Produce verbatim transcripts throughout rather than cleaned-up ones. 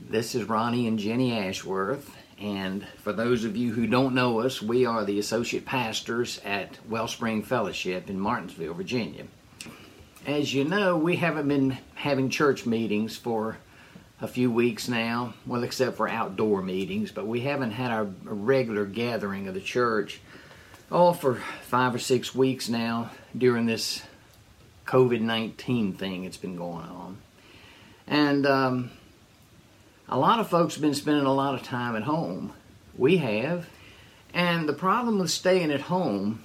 This is Ronnie and Jenny Ashworth, and for those of you who don't know us, we are the associate pastors at Wellspring Fellowship in Martinsville, Virginia. As you know, we haven't been having church meetings for a few weeks now, well, except for outdoor meetings, but we haven't had our regular gathering of the church, oh, for five or six weeks now during this covid nineteen thing that's been going on. And um, a lot of folks have been spending a lot of time at home. We have. And the problem with staying at home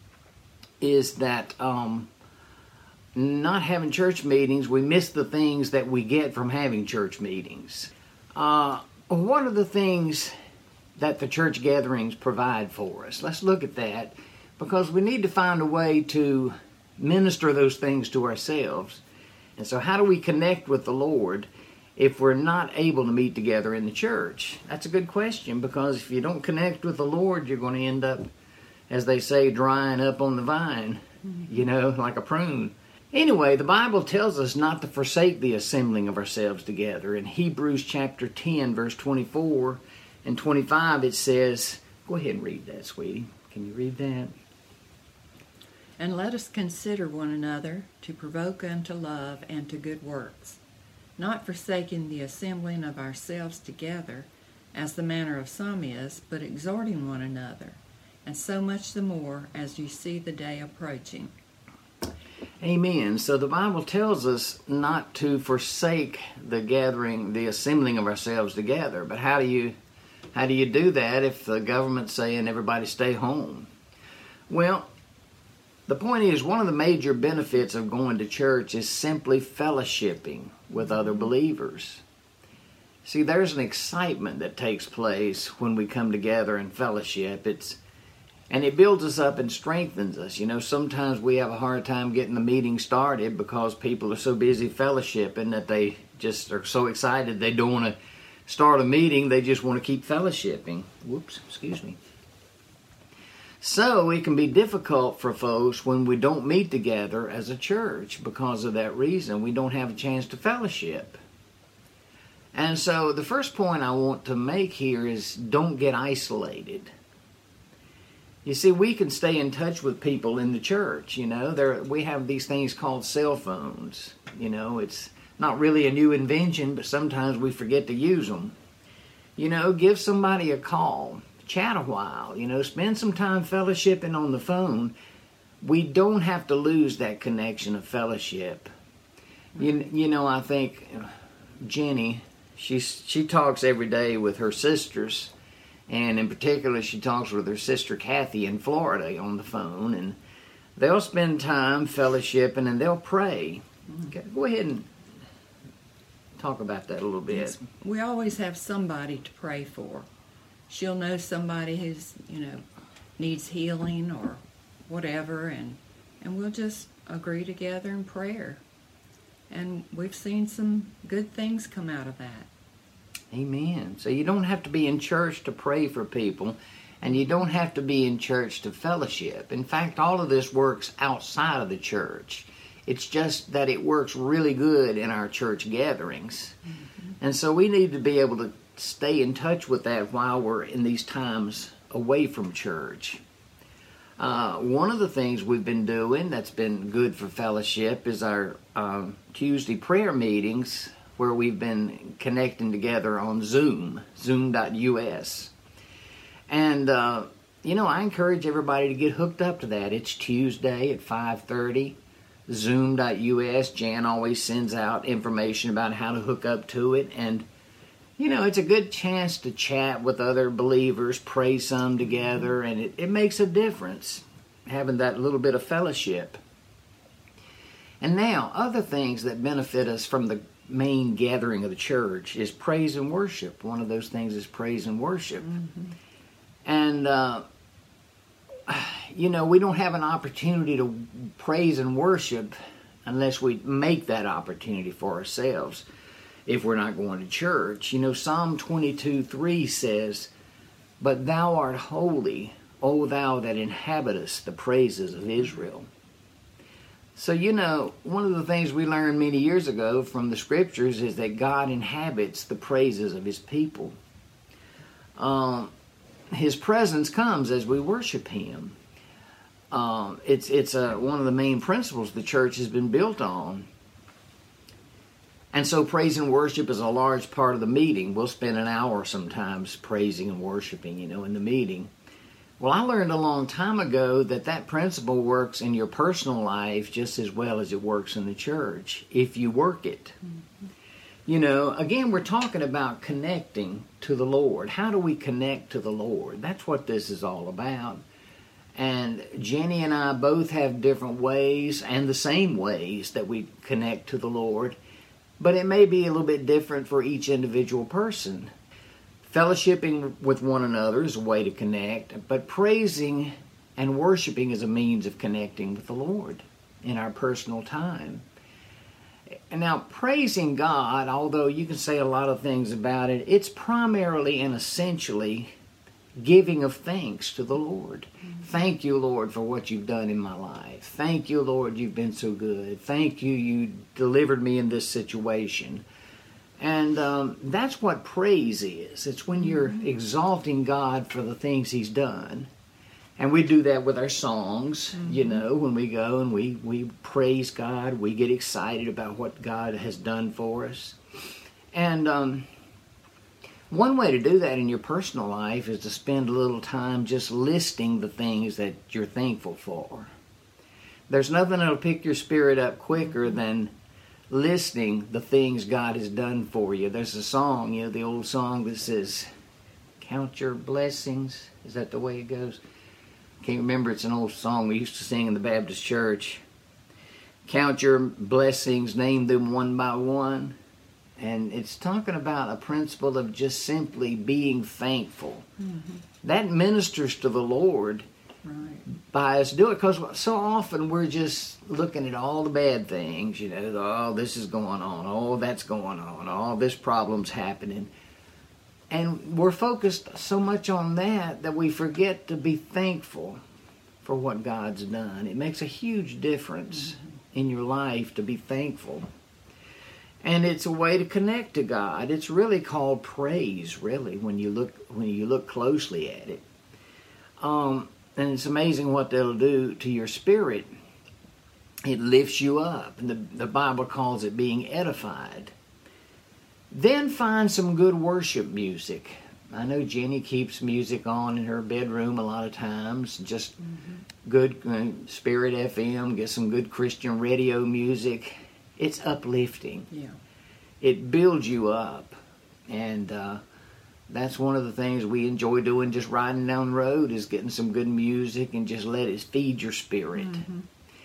is that um, not having church meetings, we miss the things that we get from having church meetings. Uh, what are the things that the church gatherings provide for us? Let's look at that, because we need to find a way to minister those things to ourselves. And so how do we connect with the Lord if we're not able to meet together in the church? That's a good question, because if you don't connect with the Lord, you're going to end up, as they say, drying up on the vine, you know, like a prune. Anyway, the Bible tells us not to forsake the assembling of ourselves together. In Hebrews chapter ten, verse twenty-four and twenty-five, it says, go ahead and read that, sweetie. Can you read that? And let us consider one another to provoke unto love and to good works, not forsaking the assembling of ourselves together, as the manner of some is, but exhorting one another, and so much the more as you see the day approaching. Amen. So the Bible tells us not to forsake the gathering, the assembling of ourselves together. But how do you, how do you do that if the government's saying everybody stay home? Well, the point is, one of the major benefits of going to church is simply fellowshipping with other believers. See, there's an excitement that takes place when we come together in fellowship. It's And it builds us up and strengthens us. You know, sometimes we have a hard time getting the meeting started because people are so busy fellowshipping that they just are so excited they don't want to start a meeting. They just want to keep fellowshipping. Whoops, excuse me. So it can be difficult for folks when we don't meet together as a church because of that reason. We don't have a chance to fellowship. And so the first point I want to make here is don't get isolated. You see, we can stay in touch with people in the church, you know. There, we have these things called cell phones. You know, it's not really a new invention, but sometimes we forget to use them. You know, give somebody a call. Chat a while, you know, spend some time fellowshipping on the phone. We don't have to lose that connection of fellowship. You, you know, I think Jenny, she's, she talks every day with her sisters. And in particular, she talks with her sister Kathy in Florida on the phone, and they'll spend time fellowshipping and they'll pray. Okay, go ahead and talk about that a little bit. Yes, we always have somebody to pray for. She'll know somebody who's, you know, needs healing or whatever, and and we'll just agree together in prayer. And we've seen some good things come out of that. Amen. So you don't have to be in church to pray for people, and you don't have to be in church to fellowship. In fact, all of this works outside of the church. It's just that it works really good in our church gatherings. Mm-hmm. And so we need to be able to stay in touch with that while we're in these times away from church. Uh, one of the things we've been doing that's been good for fellowship is our uh, Tuesday prayer meetings, where we've been connecting together on Zoom, zoom dot U S. And, uh, you know, I encourage everybody to get hooked up to that. It's Tuesday at five thirty, zoom dot U S. Jan always sends out information about how to hook up to it. And, you know, it's a good chance to chat with other believers, pray some together, and it, it makes a difference, having that little bit of fellowship. And now, other things that benefit us from the main gathering of the church is praise and worship. One of those things is praise and worship. Mm-hmm. And, uh, you know, we don't have an opportunity to praise and worship unless we make that opportunity for ourselves if we're not going to church. You know, Psalm twenty-two three says, "But thou art holy, O thou that inhabitest the praises of Israel." So, you know, one of the things we learned many years ago from the scriptures is that God inhabits the praises of his people. Um, his presence comes as we worship him. Um, it's it's a, one of the main principles the church has been built on. And so praise and worship is a large part of the meeting. We'll spend an hour sometimes praising and worshiping, you know, in the meeting. Well, I learned a long time ago that that principle works in your personal life just as well as it works in the church, if you work it. Mm-hmm. You know, again, we're talking about connecting to the Lord. How do we connect to the Lord? That's what this is all about. And Jenny and I both have different ways and the same ways that we connect to the Lord, but it may be a little bit different for each individual person. Fellowshipping with one another is a way to connect, but praising and worshiping is a means of connecting with the Lord in our personal time. And now, praising God, although you can say a lot of things about it, it's primarily and essentially giving of thanks to the Lord. Mm-hmm. Thank you, Lord, for what you've done in my life. Thank you, Lord, you've been so good. Thank you, you delivered me in this situation. And um, that's what praise is. It's when you're mm-hmm. exalting God for the things he's done. And we do that with our songs, mm-hmm. you know, when we go and we, we praise God, we get excited about what God has done for us. And um, one way to do that in your personal life is to spend a little time just listing the things that you're thankful for. There's nothing that'll pick your spirit up quicker than listing the things God has done for you. There's a song, you know, the old song that says, count your blessings. Is that the way it goes? Can't remember. It's an old song we used to sing in the Baptist church. Count your blessings, name them one by one. And it's talking about a principle of just simply being thankful. Mm-hmm. That ministers to the Lord. Right. By us doing it, because so often we're just looking at all the bad things, you know, oh, this is going on, oh, that's going on, oh, this problem's happening. And we're focused so much on that that we forget to be thankful for what God's done. It makes a huge difference mm-hmm. in your life to be thankful. And it's a way to connect to God. It's really called praise, really, when you look when you look closely at it. Um And it's amazing what they'll do to your spirit. It lifts you up. And the, the Bible calls it being edified. Then find some good worship music. I know Jenny keeps music on in her bedroom a lot of times. Just mm-hmm. good uh, Spirit F M. Get some good Christian radio music. It's uplifting. Yeah. It builds you up. And uh that's one of the things we enjoy doing, just riding down the road, is getting some good music and just let it feed your spirit. Mm-hmm.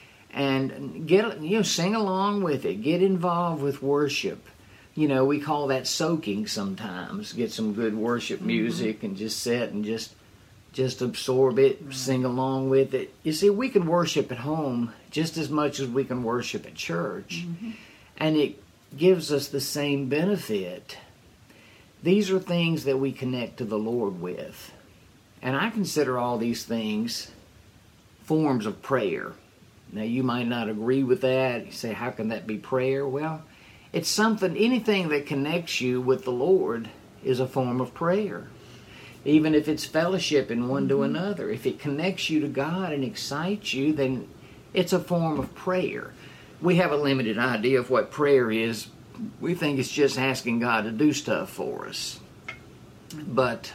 And get, you know, sing along with it. Get involved with worship. You know, we call that soaking sometimes. Get some good worship music mm-hmm. and just sit and just just absorb it, right. Sing along with it. You see, we can worship at home just as much as we can worship at church. Mm-hmm. And it gives us the same benefit. These are things that we connect to the Lord with. And I consider all these things forms of prayer. Now, you might not agree with that. You say, how can that be prayer? Well, it's something, anything that connects you with the Lord is a form of prayer. Even if it's fellowship in one mm-hmm. to another. If it connects you to God and excites you, then it's a form of prayer. We have a limited idea of what prayer is. We think it's just asking God to do stuff for us. But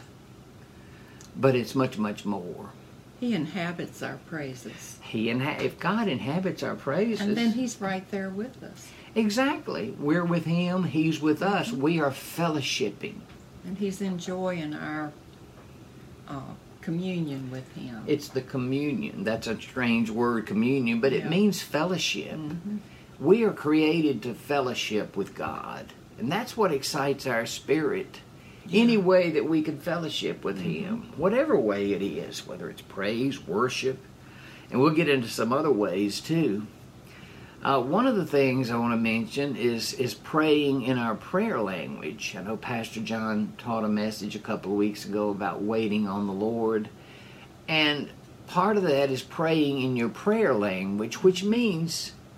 but it's much, much more. He inhabits our praises. He inha- If God inhabits our praises... And then he's right there with us. Exactly. We're with him. He's with us. We are fellowshipping. And he's enjoying our uh, communion with him. It's the communion. That's a strange word, communion, but yeah. It means fellowship. Mm-hmm. We are created to fellowship with God. And that's what excites our spirit. Yeah. Any way that we can fellowship with mm-hmm. him. Whatever way it is. Whether it's praise, worship. And we'll get into some other ways too. Uh, one of the things I want to mention is, is praying in our prayer language. I know Pastor John taught a message a couple of weeks ago about waiting on the Lord. And part of that is praying in your prayer language, which means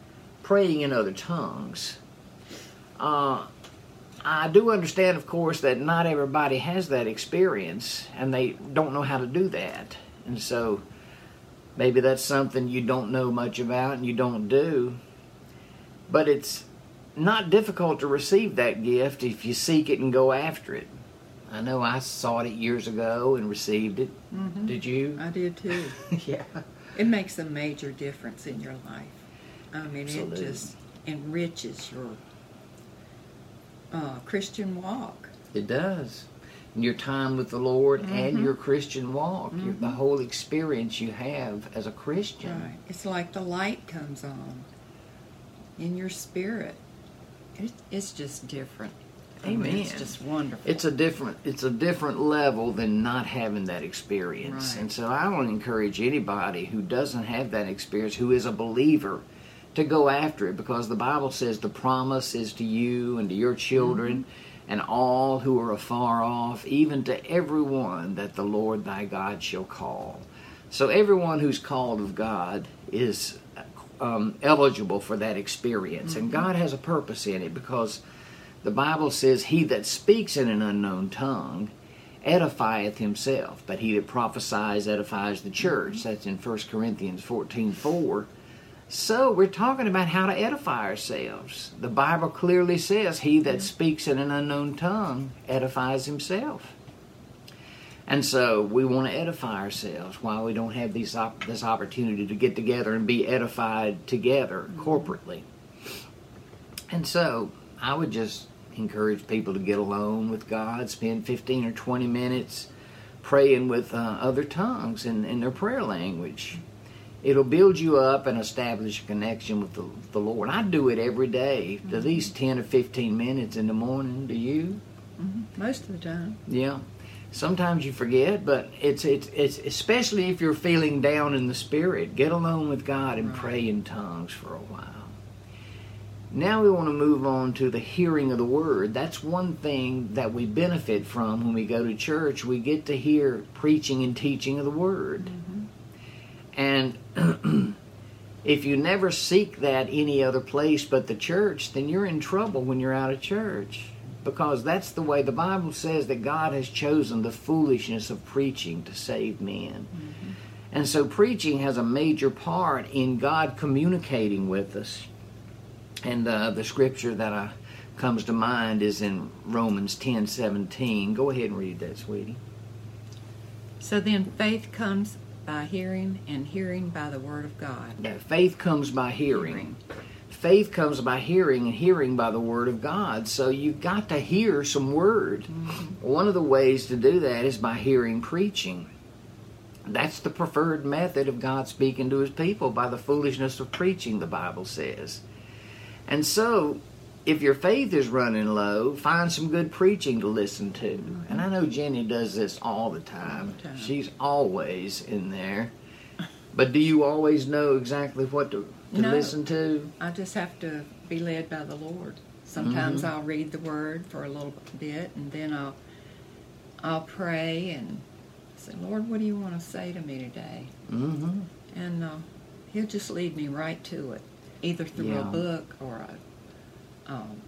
praying in other tongues. Uh, I do understand, of course, that not everybody has that experience, and they don't know how to do that. And so maybe that's something you don't know much about and you don't do. But it's not difficult to receive that gift if you seek it and go after it. I know I sought it years ago and received it. Mm-hmm. Did you? I did too. Yeah. It makes a major difference in your life. I mean, Absolutely. it just enriches your uh, Christian walk. It does. And your time with the Lord Mm-hmm. and your Christian walk, your, Mm-hmm. the whole experience you have as a Christian. Right. It's like the light comes on in your spirit. It, it's just different. I mean, Amen. it's just wonderful. It's a different it's a different level than not having that experience. Right. And so I want to encourage anybody who doesn't have that experience, who is a believer, to go after it, because the Bible says the promise is to you and to your children Mm-hmm. and all who are afar off, even to everyone that the Lord thy God shall call. So everyone who's called of God is um, eligible for that experience. Mm-hmm. And God has a purpose in it, because the Bible says, he that speaks in an unknown tongue edifieth himself, but he that prophesies edifies the church. That's in First Corinthians fourteen four. So we're talking about how to edify ourselves. The Bible clearly says, he that speaks in an unknown tongue edifies himself. And so we want to edify ourselves while we don't have these op- this opportunity to get together and be edified together corporately. And so I would just encourage people to get alone with God, spend fifteen or twenty minutes praying with uh, other tongues in, in their prayer language. It'll build you up and establish a connection with the, the Lord. I do it every day, Mm-hmm. at least ten or fifteen minutes in the morning. Do you? Mm-hmm. Most of the time. Yeah. Sometimes you forget, but it's it's it's especially if you're feeling down in the spirit, get alone with God and Right. pray in tongues for a while. Now we want to move on to the hearing of the word. That's one thing that we benefit from when we go to church. We get to hear preaching and teaching of the word. Mm-hmm. And if you never seek that any other place but the church, then you're in trouble when you're out of church. Because that's the way the Bible says that God has chosen the foolishness of preaching to save men. Mm-hmm. And so preaching has a major part in God communicating with us. And uh, the scripture that uh, comes to mind is in Romans ten seventeen. Go ahead and read that, sweetie. So then faith comes by hearing, and hearing by the word of God. Yeah, faith comes by hearing. Hearing. Faith comes by hearing, and hearing by the word of God. So you've got to hear some word. Mm-hmm. One of the ways to do that is by hearing preaching. That's the preferred method of God speaking to his people, by the foolishness of preaching, the Bible says. And so, if your faith is running low, find some good preaching to listen to. Mm-hmm. And I know Jenny does this all the time. All the time. She's always in there. But do you always know exactly what to, to No. listen to? I just have to be led by the Lord. Sometimes Mhm. I'll read the word for a little bit, and then I'll I'll pray and say, Lord, what do you want to say to me today? Mm-hmm. And uh, he'll just lead me right to it, either through Yeah. a book or a um,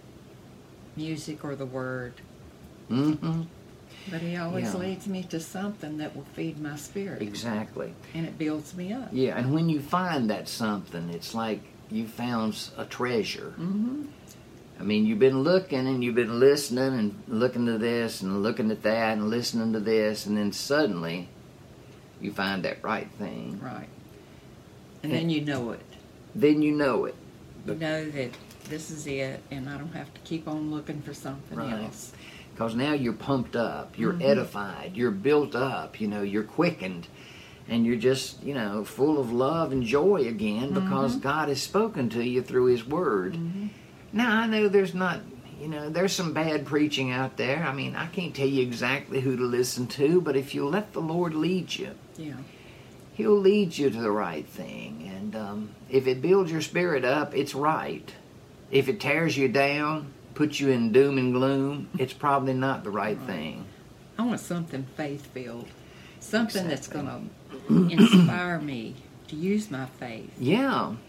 music or the word. Mm-hmm. But he always Yeah. leads me to something that will feed my spirit, Exactly. and it builds me up. Yeah, and when you find that something, it's like you found s- a treasure. Mm-hmm. I mean, you've been looking and you've been listening and looking to this and looking at that and listening to this, and then suddenly you find that right thing. Right. And then you know it. Then you know it. You know that this is it, and I don't have to keep on looking for something Right. else. Because now you're pumped up, you're Mhm. edified, you're built up, you know, you're quickened, and you're just, you know, full of love and joy again because Mhm. God has spoken to you through his word. Mm-hmm. Now, I know there's not, you know, there's some bad preaching out there. I mean, I can't tell you exactly who to listen to, but if you let the Lord lead you, Yeah. he'll lead you to the right thing. And um, if it builds your spirit up, it's right. If it tears you down, puts you in doom and gloom, it's probably not the right Right. thing. I want something faith-filled, something that's Exactly. going to inspire me to use my faith. Yeah.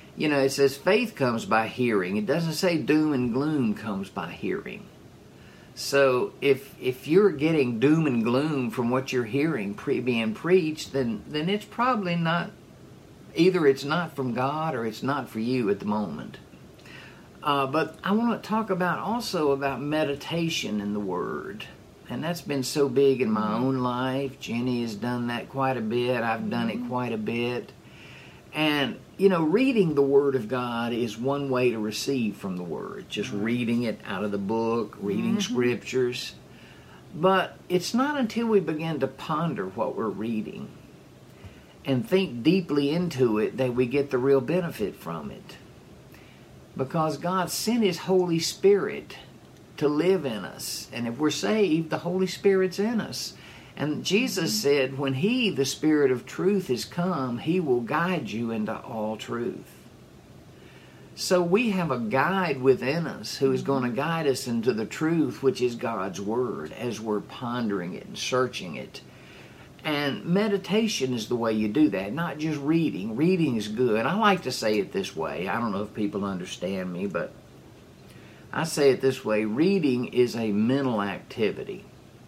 You know, it says faith comes by hearing. It doesn't say doom and gloom comes by hearing. So if if you're getting doom and gloom from what you're hearing pre- being preached, then then it's probably not, either it's not from God or it's not for you at the moment. Uh, but I want to talk about also about meditation in the Word. And that's been so big in my own life. Jenny has done that quite a bit. I've done it quite a bit. And, you know, reading the Word of God is one way to receive from the Word. Just reading it out of the book, reading mm-hmm. scriptures. But it's not until we begin to ponder what we're reading and think deeply into it that we get the real benefit from it. Because God sent His Holy Spirit to live in us. And if we're saved, the Holy Spirit's in us. And Jesus mm-hmm. said, when He, the Spirit of truth, is come, He will guide you into all truth. So we have a guide within us who is going to guide us into the truth, which is God's Word, as we're pondering it and searching it. And meditation is the way you do that, not just reading. Reading is good. I like to say it this way. I don't know if people understand me, but I say it this way. Reading is a mental activity.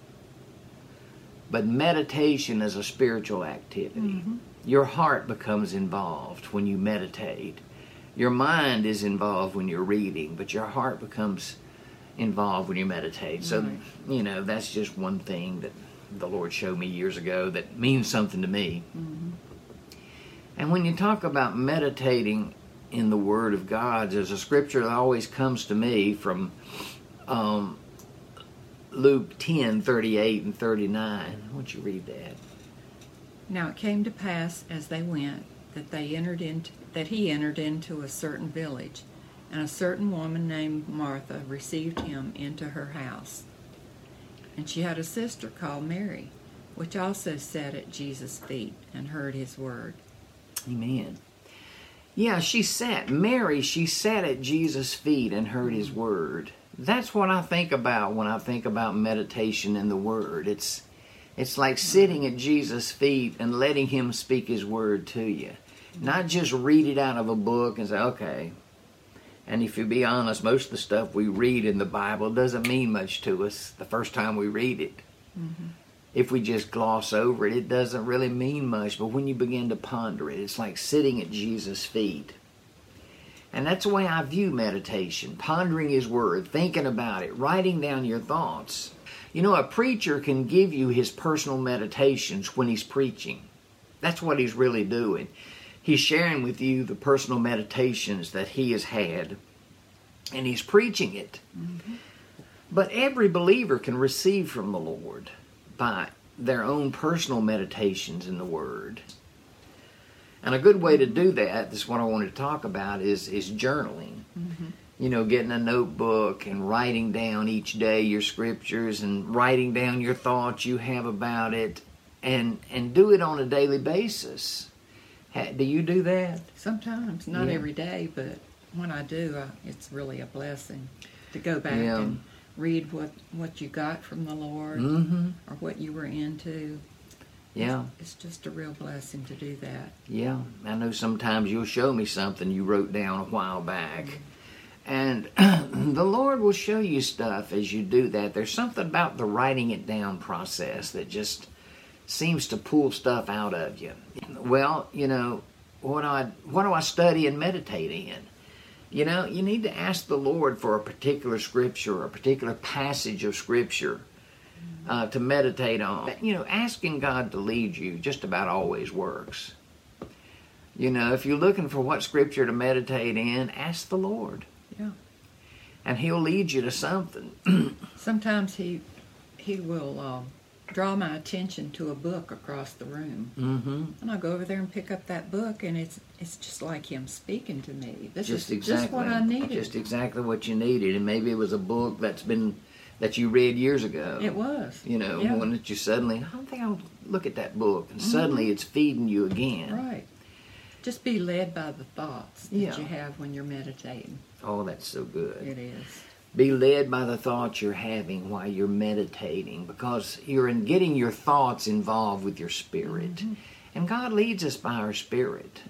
But meditation is a spiritual activity. Mm-hmm. Your heart becomes involved when you meditate. Your mind is involved when you're reading, but your heart becomes involved when you meditate. So, right. you know, that's just one thing that the Lord showed me years ago that means something to me. Mm-hmm. And when you talk about meditating in the Word of God, there's a scripture that always comes to me from um, Luke ten, thirty-eight and thirty-nine. Why don't you read that? Now it came to pass as they went that they entered into that he entered into a certain village, and a certain woman named Martha received him into her house. And she had a sister called Mary, which also sat at Jesus' feet and heard his word. Amen. Yeah, she sat. Mary, she sat at Jesus' feet and heard his word. That's what I think about when I think about meditation in the Word. It's it's like sitting at Jesus' feet and letting Him speak His word to you. Not just read it out of a book and say, okay. And if you be honest, most of the stuff we read in the Bible doesn't mean much to us the first time we read it. Mm-hmm. If we just gloss over it, it doesn't really mean much. But when you begin to ponder it, it's like sitting at Jesus' feet. And that's the way I view meditation, pondering His Word, thinking about it, writing down your thoughts. You know, a preacher can give you his personal meditations when he's preaching. That's what he's really doing. He's sharing with you the personal meditations that he has had, and he's preaching it. Mm-hmm. But every believer can receive from the Lord by their own personal meditations in the Word. And a good way to do that, this is what I wanted to talk about, is, is journaling. Mm-hmm. You know, getting a notebook and writing down each day your scriptures and writing down your thoughts you have about it, and, and do it on a daily basis. Do you do that? Sometimes, not yeah. every day, but when I do, uh, it's really a blessing to go back yeah. and read what, what you got from the Lord mm-hmm. or what you were into. Yeah. It's, it's just a real blessing to do that. Yeah. I know sometimes you'll show me something you wrote down a while back. Mm-hmm. And the Lord will show you stuff as you do that. There's something about the writing it down process that just seems to pull stuff out of you. Well, you know, what do I, what do I study and meditate in? You know, you need to ask the Lord for a particular scripture or a particular passage of scripture uh, to meditate on. You know, asking God to lead you just about always works. You know, if you're looking for what scripture to meditate in, ask the Lord. Yeah. And He'll lead you to something. Sometimes He He will uh, draw my attention to a book across the room. Mm-hmm. And I'll go over there and pick up that book, and it's it's just like Him speaking to me. This just is exactly, just what I needed. Just exactly what you needed. And maybe it was a book that's been that you read years ago. It was. You know, yeah. when it you suddenly, I don't think I'll look at that book. And mm-hmm. suddenly it's feeding you again. Right. Just be led by the thoughts that yeah. you have when you're meditating. Oh, that's so good. It is. Be led by the thoughts you're having while you're meditating, because you're in getting your thoughts involved with your spirit. Mm-hmm. And God leads us by our spirit. Right.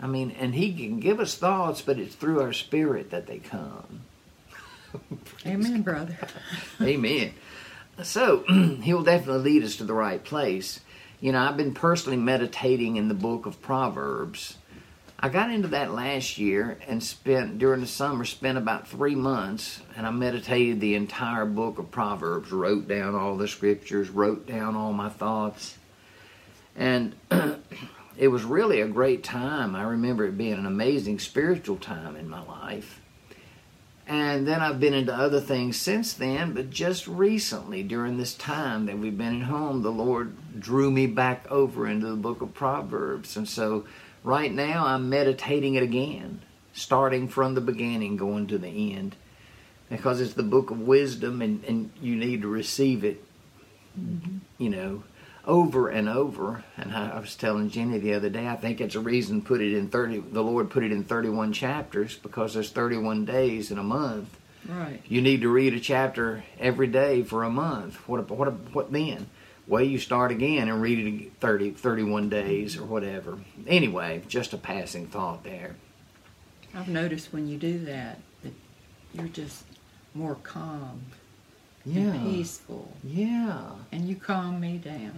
I mean, and He can give us thoughts, but it's through our spirit that they come. Amen, brother. Amen. So, He'll definitely lead us to the right place. You know, I've been personally meditating in the book of Proverbs. I got into that last year and spent, during the summer, spent about three months, and I meditated the entire book of Proverbs, wrote down all the scriptures, wrote down all my thoughts. And it was really a great time. I remember it being an amazing spiritual time in my life. And then I've been into other things since then, but just recently, during this time that we've been at home, the Lord drew me back over into the book of Proverbs. And so right now I'm meditating it again, starting from the beginning, going to the end, because it's the book of wisdom, and, and you need to receive it, mm-hmm. you know, over and over. And I, I was telling Jenny the other day, I think it's a reason put it in thirty. The Lord put it in thirty-one chapters, because there's thirty-one days in a month. Right. You need to read a chapter every day for a month. What? What? What then? Well, you start again and read it thirty, thirty-one days or whatever. Anyway, just a passing thought there. I've noticed when you do that, that you're just more calm. Yeah. And peaceful. Yeah. And you calm me down.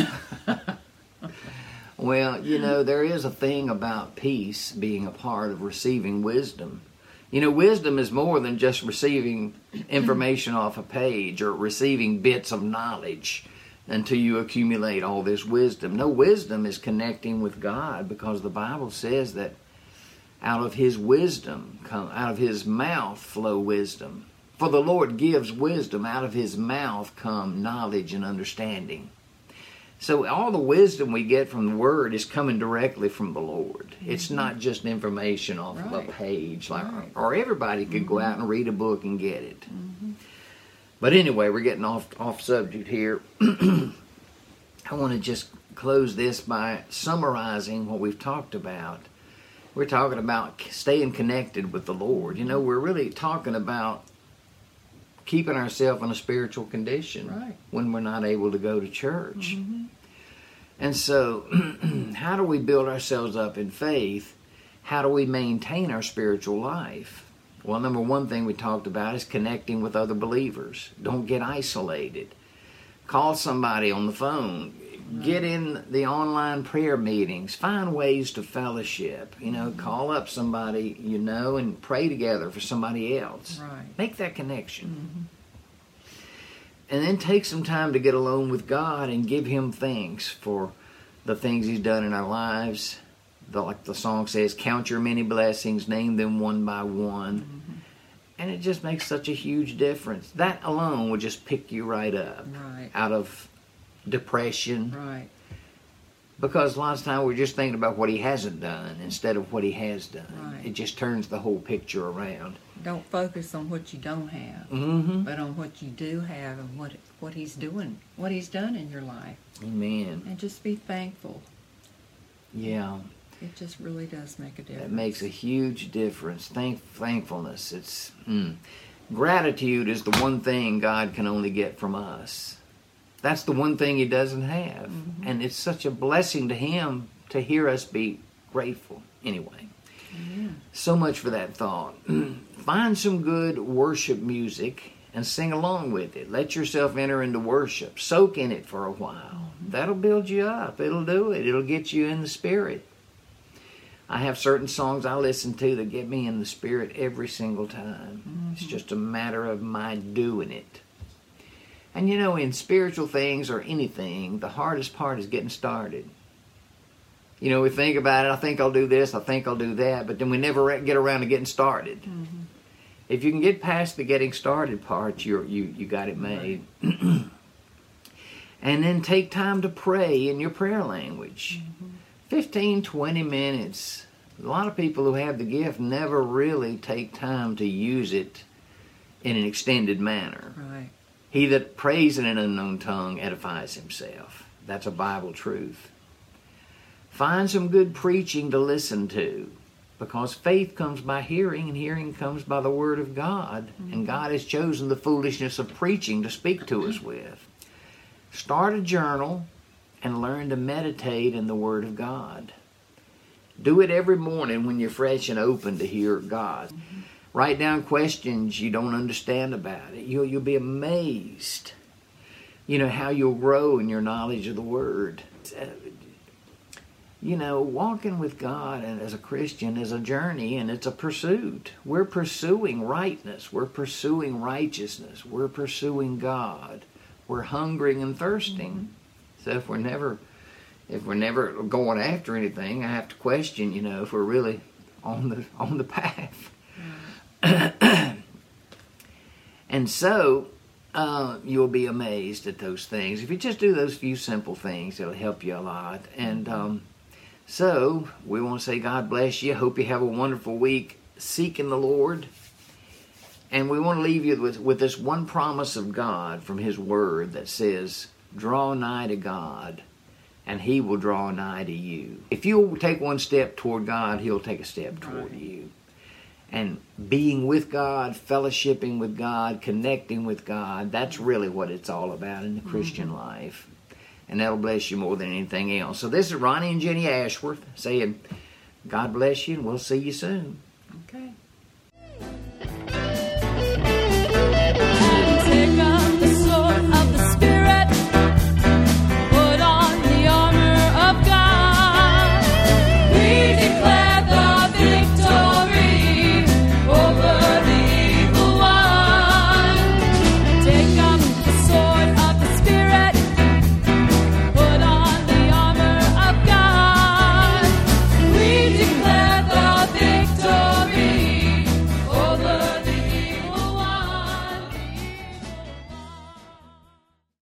Well, you know, there is a thing about peace being a part of receiving wisdom. You know, wisdom is more than just receiving information off a page or receiving bits of knowledge until you accumulate all this wisdom. No, wisdom is connecting with God, because the Bible says that out of His wisdom, come, out of His mouth flow wisdom. For the Lord gives wisdom, out of His mouth come knowledge and understanding. So all the wisdom we get from the Word is coming directly from the Lord. Mm-hmm. It's not just information off right. of a page, like, right. or everybody could mm-hmm. go out and read a book and get it. Mm-hmm. But anyway, we're getting off off subject here. I want to just close this by summarizing what we've talked about. We're talking about staying connected with the Lord. You know, we're really talking about keeping ourselves in a spiritual condition right. when we're not able to go to church. Mm-hmm. And so, how do we build ourselves up in faith? How do we maintain our spiritual life? Well, number one thing we talked about is connecting with other believers. Don't get isolated. Call somebody on the phone. Right. Get in the online prayer meetings. Find ways to fellowship. You know, mm-hmm. call up somebody you know and pray together for somebody else. Right. Make that connection. Mm-hmm. And then take some time to get alone with God and give Him thanks for the things He's done in our lives. The, like the song says, count your many blessings, name them one by one. Mm-hmm. And it just makes such a huge difference. That alone will just pick you right up right. out of depression. Right. Because a lot of times we're just thinking about what He hasn't done instead of what He has done. Right. It just turns the whole picture around. Don't focus on what you don't have, mm-hmm. but on what you do have and what what He's doing, what He's done in your life. Amen. And just be thankful. Yeah. It just really does make a difference. It makes a huge difference. Thank, thankfulness. It's mm. Gratitude is the one thing God can only get from us. That's the one thing He doesn't have. Mm-hmm. And it's such a blessing to Him to hear us be grateful. Anyway, yeah. So much for that thought. Find some good worship music and sing along with it. Let yourself enter into worship. Soak in it for a while. Mm-hmm. That'll build you up. It'll do it. It'll get you in the spirit. I have certain songs I listen to that get me in the spirit every single time. Mm-hmm. It's just a matter of my doing it. And you know, in spiritual things or anything, the hardest part is getting started. You know, we think about it, I think I'll do this, I think I'll do that, but then we never get around to getting started. Mm-hmm. If you can get past the getting started part, you're, you you got it made. Right. And then take time to pray in your prayer language. Mm-hmm. fifteen, twenty minutes. A lot of people who have the gift never really take time to use it in an extended manner. Right. He that prays in an unknown tongue edifies himself. That's a Bible truth. Find some good preaching to listen to, because faith comes by hearing, and hearing comes by the Word of God. Mm-hmm. And God has chosen the foolishness of preaching to speak to us with. Start a journal and learn to meditate in the Word of God. Do it every morning when you're fresh and open to hear God. Mm-hmm. Write down questions you don't understand about it. You'll, you'll be amazed, you know, how you'll grow in your knowledge of the Word. You know, walking with God and as a Christian is a journey, and it's a pursuit. We're pursuing rightness. We're pursuing righteousness. We're pursuing God. We're hungering and thirsting. Mm-hmm. So if we're never, if we're never going after anything, I have to question, you know, if we're really on the on the path. Mm-hmm. And so uh, you'll be amazed at those things. If you just do those few simple things, it'll help you a lot. And um, so we want to say God bless you. Hope you have a wonderful week seeking the Lord. And we want to leave you with, with this one promise of God from His Word that says, draw nigh to God, and He will draw nigh to you. If you'll take one step toward God, He'll take a step toward right. you. And being with God, fellowshipping with God, connecting with God, that's really what it's all about in the Christian mm-hmm. life. And that'll bless you more than anything else. So this is Ronnie and Jenny Ashworth saying, God bless you, and we'll see you soon.